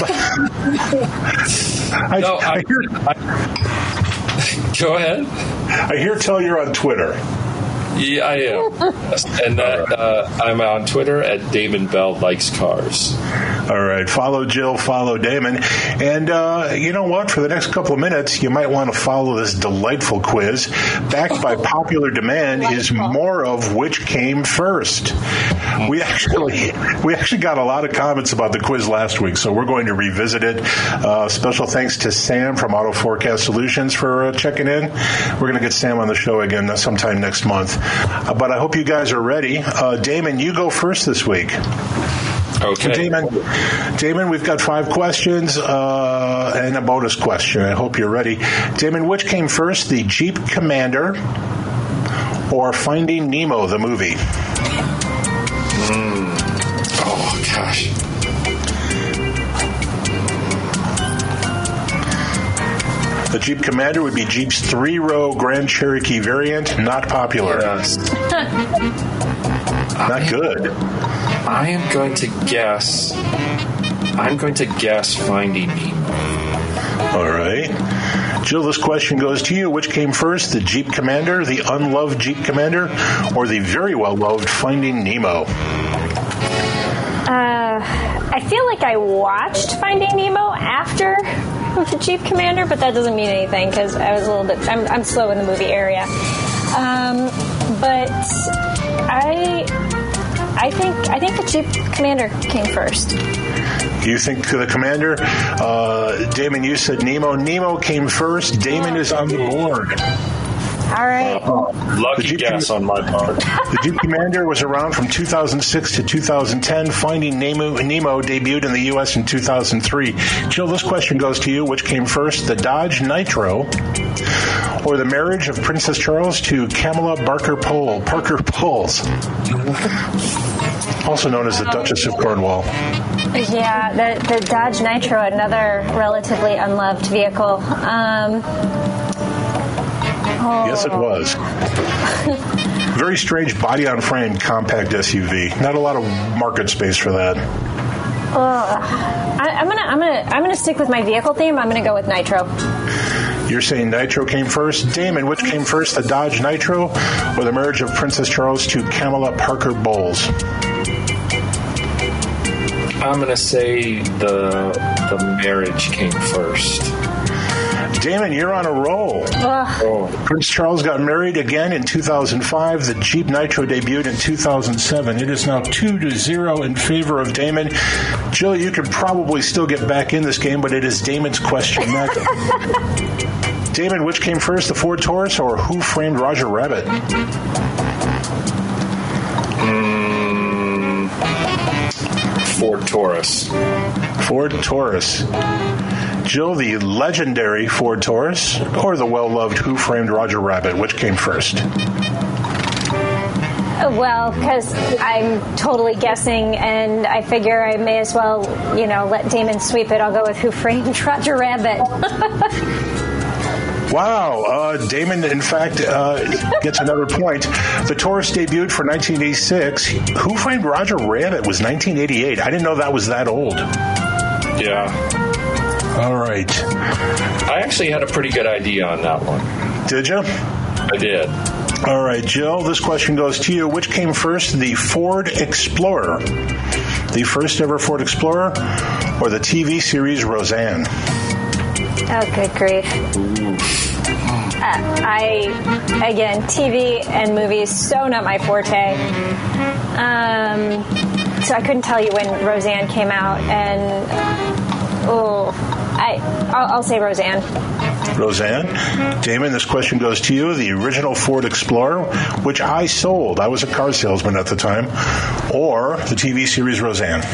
I, no, I, I hear, I, go ahead. I hear tell you're on Twitter. Yeah, I am. And that, uh, I'm on Twitter at Damon Bell Likes Cars. All right. Follow Jill, follow Damon. And uh, you know what? For the next couple of minutes, you might want to follow this delightful quiz. Backed by popular demand is more of which came first. We actually we actually got a lot of comments about the quiz last week, so we're going to revisit it. Uh, special thanks to Sam from Auto Forecast Solutions for uh, checking in. We're going to get Sam on the show again sometime next month. Uh, but I hope you guys are ready. Uh, Damon, you go first this week. Okay. Damon, Damon, we've got five questions uh, and a bonus question. I hope you're ready. Damon, which came first, the Jeep Commander or Finding Nemo, the movie? Mm. Oh, gosh. The Jeep Commander would be Jeep's three-row Grand Cherokee variant, not popular. Yes. Not good. I am going to guess. I'm going to guess Finding Nemo. All right. Jill, this question goes to you. Which came first, the Jeep Commander, the unloved Jeep Commander, or the very well-loved Finding Nemo? Uh, I feel like I watched Finding Nemo after the Jeep Commander, but that doesn't mean anything because I was a little bit. I'm, I'm slow in the movie area. Um, but I. I think I think the Jeep Commander came first. You think the Commander? Uh, Damon, you said Nemo. Nemo came first. Damon is on the board. All right. Uh, lucky guess Com- on my part. The Jeep Commander was around from two thousand six to two thousand ten. Finding Nemo, Nemo debuted in the U S in two thousand three. Jill, this question goes to you. Which came first, the Dodge Nitro or the marriage of Princess Charles to Camilla Barker Pole, Parker Poles, also known as the Duchess of Cornwall? Yeah, the, the Dodge Nitro, another relatively unloved vehicle. Um, oh. Yes, it was. Very strange body-on-frame compact S U V. Not a lot of market space for that. Uh, I, I'm gonna, I'm gonna, I'm gonna stick with my vehicle theme. I'm gonna go with Nitro. You're saying Nitro came first. Damon, which came first, the Dodge Nitro or the marriage of Princess Charles to Camilla Parker Bowles? I'm going to say the the marriage came first. Damon, you're on a roll. Oh. Prince Charles got married again in two thousand five. The Jeep Nitro debuted in two thousand seven. It is now two to zero in favor of Damon. Jill, you could probably still get back in this game, but it is Damon's question next. Damon, which came first, the Ford Taurus or Who Framed Roger Rabbit? Mm, Ford Taurus. Ford Taurus. Jill, the legendary Ford Taurus or the well-loved Who Framed Roger Rabbit? Which came first? Well, because I'm totally guessing, and I figure I may as well, you know, let Damon sweep it. I'll go with Who Framed Roger Rabbit. Wow. Uh, Damon, in fact, uh, gets another point. The Taurus debuted for nineteen eighty-six. Who Framed Roger Rabbit was nineteen eighty-eight. I didn't know that was that old. Yeah. All right. I actually had a pretty good idea on that one. Did you? I did. All right, Jill, this question goes to you. Which came first, the Ford Explorer, the first ever Ford Explorer, or the T V series Roseanne? Oh, good grief. Uh, I, again, T V and movies, so not my forte. Um, so I couldn't tell you when Roseanne came out, and oh, I, I'll, I'll say Roseanne. Roseanne. Damon, this question goes to you. The original Ford Explorer, which I sold. I was a car salesman at the time. Or the T V series Roseanne.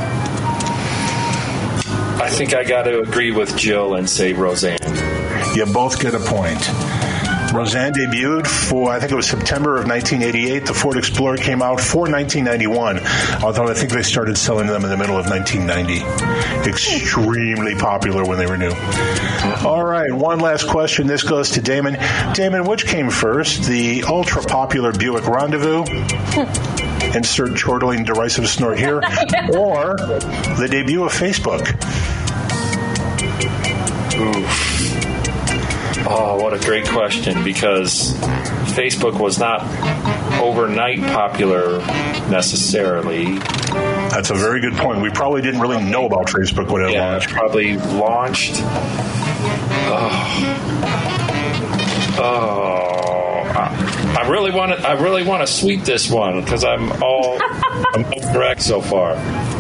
I think I got to agree with Jill and say Roseanne. You both get a point. Roseanne debuted for, I think it was September of nineteen eighty-eight. The Ford Explorer came out for nineteen ninety-one, although I think they started selling them in the middle of nineteen ninety. Extremely popular when they were new. All right, one last question. This goes to Damon. Damon, which came first, the ultra-popular Buick Rendezvous? Insert chortling derisive snort here. Or the debut of Facebook? Oof. Oh, what a great question, because Facebook was not overnight popular necessarily. That's a very good point. We probably didn't really know about Facebook when it yeah, launched. It probably launched. Oh. oh, Uh, I really want to. I really want to sweep this one because I'm all I'm all correct so far.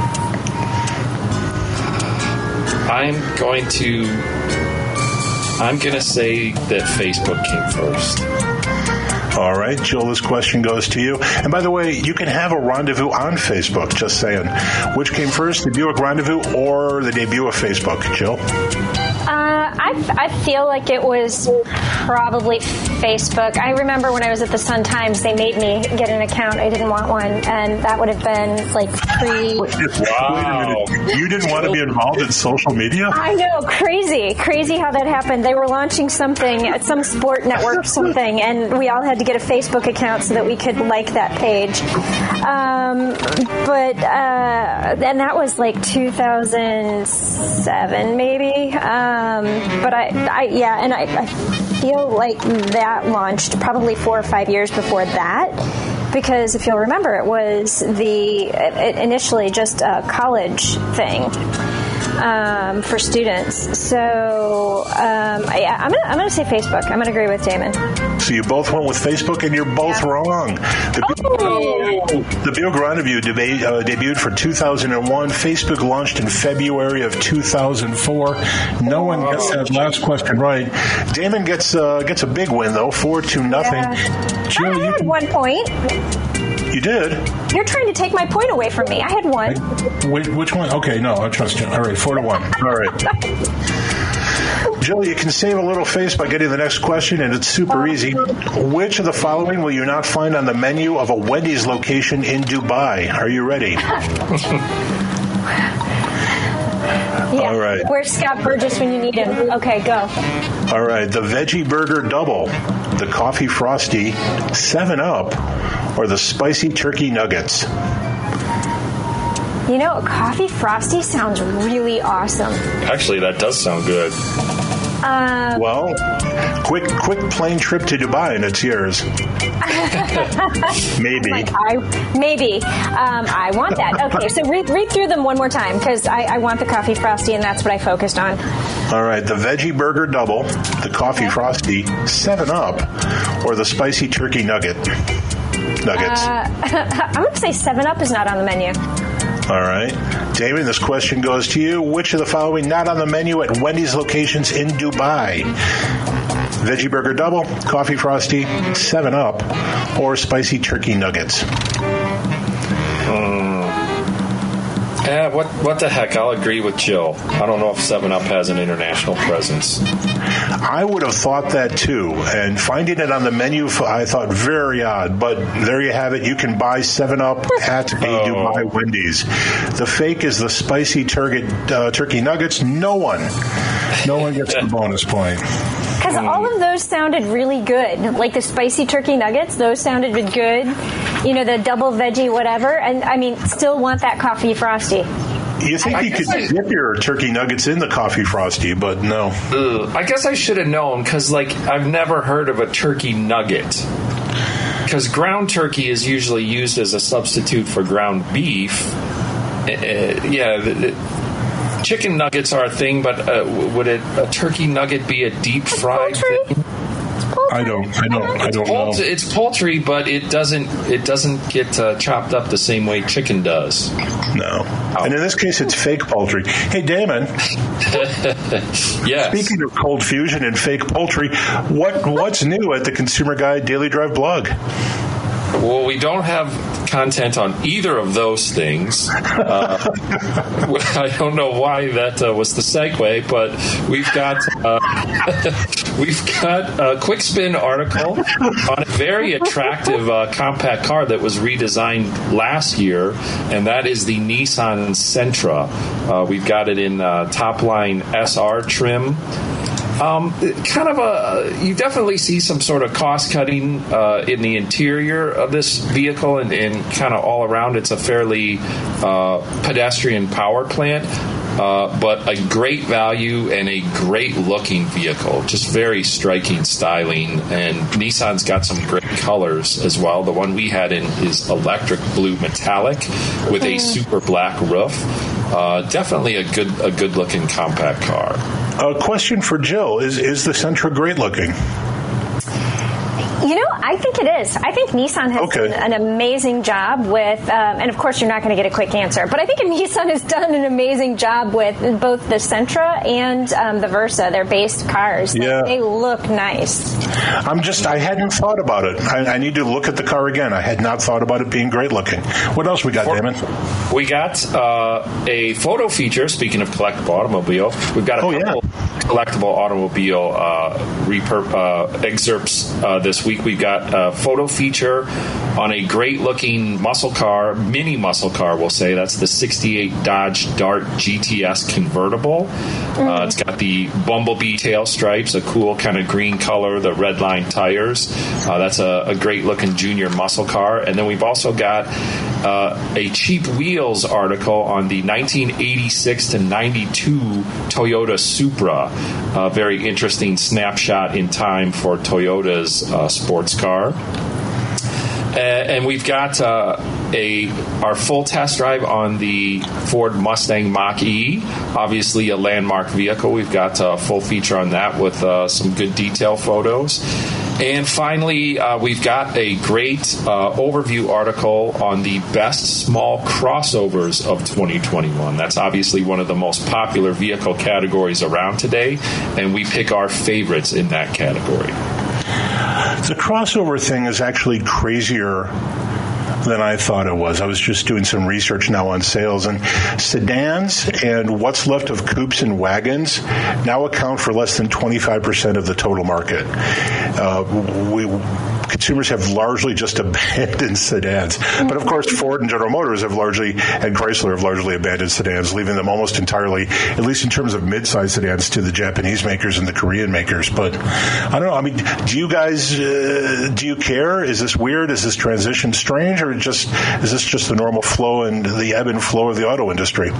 I'm going to. I'm going to say that Facebook came first. All right, Jill, this question goes to you. And by the way, you can have a rendezvous on Facebook, just saying. Which came first, the Buick Rendezvous or the debut of Facebook, Jill? Uh, I, I feel like it was probably Facebook. I remember when I was at the Sun Times, they made me get an account. I didn't want one, and that would have been like pre... Wow. Wait a minute. You didn't want to be involved in social media? I know. Crazy. Crazy how that happened. They were launching something at some sport network something, and we all had to get a Facebook account so that we could like that page. Um, but, uh, and that was like two thousand seven, maybe. Um, but I, I, yeah, and I, I feel like that launched probably four or five years before that, because if you'll remember, it was the it initially just a college thing um, for students. So um, yeah, I'm gonna I'm gonna say Facebook. I'm gonna agree with Damon. So you both went with Facebook, and you're both yeah. wrong. The, oh. the Buick Rendezvous deba- uh, debuted for two thousand one. Facebook launched in February of two thousand four. No one gets that last question right. Damon gets uh, gets a big win though, four to nothing. Yeah. Jill, I had you, one point. You did? You're trying to take my point away from me. I had one. Which, which one? Okay, no, I trust you. All right, four to one. All right. Jill, you can save a little face by getting the next question, and it's super easy. Which of the following will you not find on the menu of a Wendy's location in Dubai? Are you ready? Yeah. All right. Where's Scott Burgess when you need him? Okay, go. All right. The Veggie Burger Double, the Coffee Frosty, seven up, or the Spicy Turkey Nuggets? You know, a Coffee Frosty sounds really awesome. Actually, that does sound good. Um, well, quick, quick plane trip to Dubai, and it's yours. Maybe. Like I, maybe. Um, I want that. Okay, so read, read through them one more time, because I, I want the Coffee Frosty, and that's what I focused on. All right. The Veggie Burger Double, the Coffee Frosty, seven up, or the Spicy Turkey Nugget? Nuggets. Uh, I'm going to say seven up is not on the menu. All right. Damon, this question goes to you. Which of the following not on the menu at Wendy's locations in Dubai? Veggie Burger Double, Coffee Frosty, seven up, or Spicy Turkey Nuggets? Um, yeah, what what the heck? I'll agree with Jill. I don't know if seven up has an international presence. I would have thought that too, and finding it on the menu, I thought very odd. But there you have it. You can buy seven up at a oh. Dubai Wendy's. The fake is the Spicy turkey, uh, turkey nuggets. No one, no one gets the bonus point. Because all of those sounded really good. Like the Spicy Turkey Nuggets, those sounded good. You know, the double veggie whatever. And, I mean, still want that Coffee Frosty. You think I you could I, dip your turkey nuggets in the Coffee Frosty, but no. Ugh, I guess I should have known, because, like, I've never heard of a turkey nugget. Because ground turkey is usually used as a substitute for ground beef. Uh, yeah, the, the, chicken nuggets are a thing, but uh, would it, a turkey nugget be a deep fried thing? I don't. I don't. I don't know. It's poultry, but it doesn't. It doesn't get uh, chopped up the same way chicken does. No. Oh. And in this case, it's fake poultry. Hey, Damon. Yes. Speaking of cold fusion and fake poultry, what what's new at the Consumer Guide Daily Drive blog? Well, we don't have content on either of those things. Uh, I don't know why that uh, was the segue, but we've got uh, we've got a quick spin article on a very attractive uh, compact car that was redesigned last year, and that is the Nissan Sentra. Uh, we've got it in uh, top line S R trim. Um, kind of a, you definitely see some sort of cost cutting uh, in the interior of this vehicle, and, and kind of all around. It's a fairly uh, pedestrian power plant, uh, but a great value and a great looking vehicle. Just very striking styling, and Nissan's got some great colors as well. The one we had in is electric blue metallic with a super black roof. Uh, definitely a good a good looking compact car. A question for Jill: Is is the Sentra great looking? You know, I think it is. I think Nissan has Okay. done an amazing job with, um, and of course you're not going to get a quick answer, but I think Nissan has done an amazing job with both the Sentra and um, the Versa. They're based cars. Like, Yeah. they look nice. I'm just, I hadn't thought about it. I, I need to look at the car again. I had not thought about it being great looking. What else we got, Damon? We got uh, a photo feature, speaking of collectible automobile. We've got a Oh, yeah. couple collectible automobile uh, repur- uh, excerpts uh, this week. We've got a photo feature on a great-looking muscle car, mini muscle car, we'll say. That's the sixty-eight Dodge Dart G T S convertible. Uh, it's got the Bumblebee tail stripes, a cool kind of green color, the red line tires. Uh, that's a, a great-looking junior muscle car. And then we've also got uh, a Cheap Wheels article on the nineteen eighty-six to ninety-two Toyota Supra. A very interesting snapshot in time for Toyota's uh, sports car. Uh, and we've got uh, a our full test drive on the Ford Mustang Mach-E, obviously a landmark vehicle. We've got a full feature on that with uh, some good detail photos. And finally, uh, we've got a great uh, overview article on the best small crossovers of twenty twenty-one. That's obviously one of the most popular vehicle categories around today, and we pick our favorites in that category. The crossover thing is actually crazier than I thought it was. I was just doing some research now on sales, and sedans and what's left of coupes and wagons now account for less than twenty-five percent of the total market. Uh, we Consumers have largely just abandoned sedans. But of course, Ford and General Motors have largely, and Chrysler have largely abandoned sedans, leaving them almost entirely, at least in terms of mid-size sedans, to the Japanese makers and the Korean makers. But I don't know. I mean, do you guys, uh, do you care? Is this weird? Is this transition strange? Or just is this just the normal flow and the ebb and flow of the auto industry?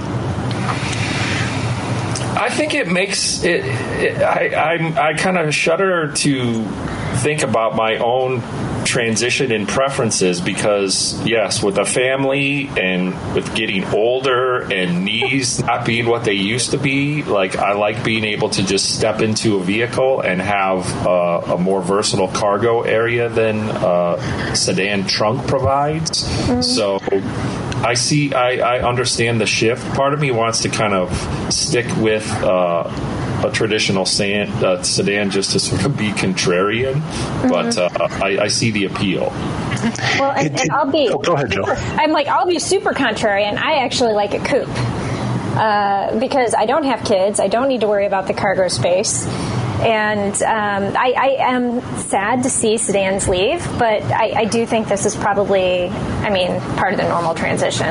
I think it makes it. it I I, I kind of shudder to think about my own transition in preferences because, yes, with a family and with getting older and knees not being what they used to be, like I like being able to just step into a vehicle and have uh, a more versatile cargo area than uh, sedan trunk provides. Mm-hmm. So I see, I, I understand the shift. Part of me wants to kind of stick with uh, a traditional sedan, uh, sedan just to sort of be contrarian, mm-hmm. but uh, I, I see the appeal. Well, and, It- it- and I'll be. oh, go ahead, Jill. I'm like, I'll be super contrarian. I actually like a coupe uh, because I don't have kids. I don't need to worry about the cargo space. And um, I, I am sad to see sedans leave, but I, I do think this is probably, I mean, part of the normal transition.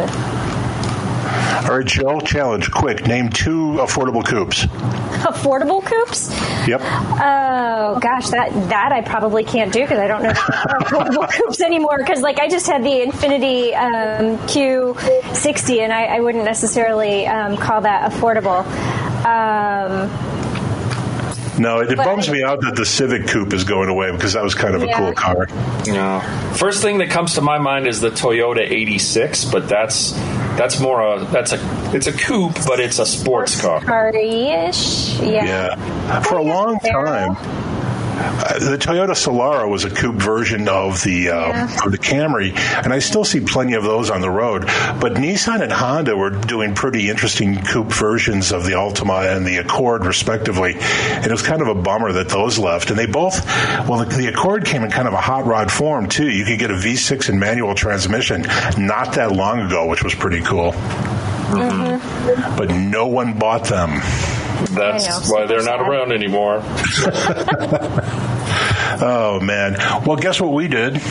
All right, Jill, challenge, quick. Name two affordable coupes. Affordable coupes? Yep. Oh gosh, that that I probably can't do because I don't know affordable coupes anymore. Because like I just had the Infiniti um, Q sixty, and I, I wouldn't necessarily um, call that affordable. Um, No, it, it But bums I- me out that the Civic Coupe is going away because that was kind of a Yeah. cool car. Yeah. First thing that comes to my mind is the Toyota eighty-six, but that's that's more a that's a it's a coupe, but it's a sports car. Car-ish, yeah. Yeah. For a long time, uh, the Toyota Solara was a coupe version of the uh, Yeah. of the Camry, and I still see plenty of those on the road. But Nissan and Honda were doing pretty interesting coupe versions of the Altima and the Accord, respectively. And it was kind of a bummer that those left. And they both, well, the, the Accord came in kind of a hot rod form too. You could get a V six and manual transmission not that long ago, which was pretty cool. Mm-hmm. But no one bought them. That's I know, why they're super not sad. around anymore. Oh, man. Well, guess what we did?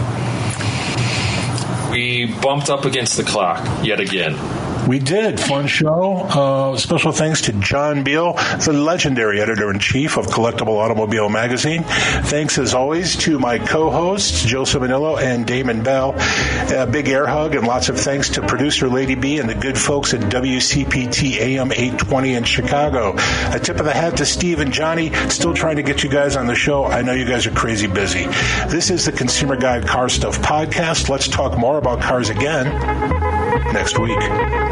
We bumped up against the clock yet again. We did. Fun show. Uh, special thanks to John Beal, the legendary editor-in-chief of Collectible Automobile Magazine. Thanks, as always, to my co-hosts, Joe Simonillo and Damon Bell. A big air hug and lots of thanks to producer Lady B and the good folks at W C P T A M eight twenty in Chicago. A tip of the hat to Steve and Johnny. Still trying to get you guys on the show. I know you guys are crazy busy. This is the Consumer Guide Car Stuff Podcast. Let's talk more about cars again next week.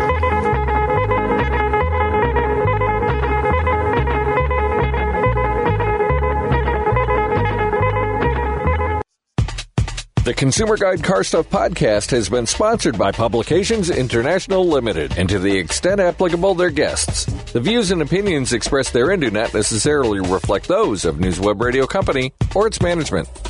The Consumer Guide Car Stuff podcast has been sponsored by Publications International Limited, and to the extent applicable, their guests. The views and opinions expressed therein do not necessarily reflect those of News Web Radio Company or its management.